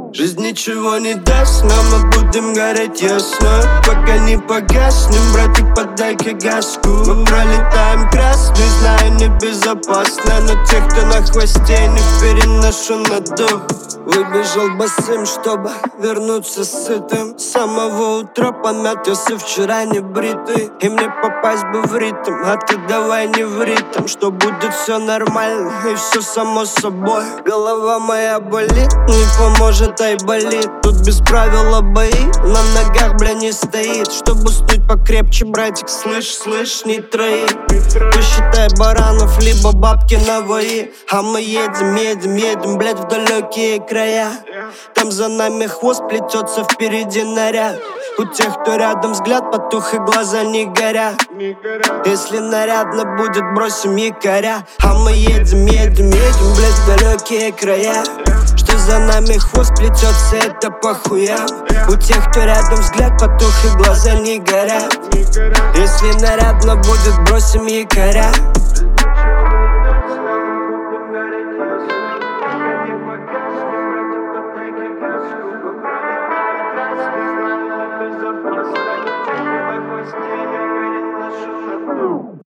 Жизнь ничего не даст, но мы будем гореть ясно. Пока не погаснем, братик, подай-ка газку. Мы пролетаем красный, знаю, небезопасно, но тех, кто на хвосте, не переношу на дух. Выбежал босым, чтобы вернуться сытым. С самого утра помятился, вчера не бритый. И мне попасть бы в ритм, а ты давай не в ритм. Что будет все нормально и все само собой. Голова моя болит, не поможет, ай болит. Тут без правила бои, на ногах, бля, не стоит. Чтобы уснуть покрепче, братик, слышь, не трои. Посчитай баранов, либо бабки на вои. А мы едем, блядь, в далекие края. Там за нами хвост плетется, впереди наряд. У тех, кто рядом, взгляд потух и глаза не горят. Если нарядно будет, бросим якоря. А мы едем, блядь, в далекие края. Что за нами хвост плетется, это похуям. У тех, кто рядом, взгляд потух и глаза не горят. Если нарядно будет, бросим якоря.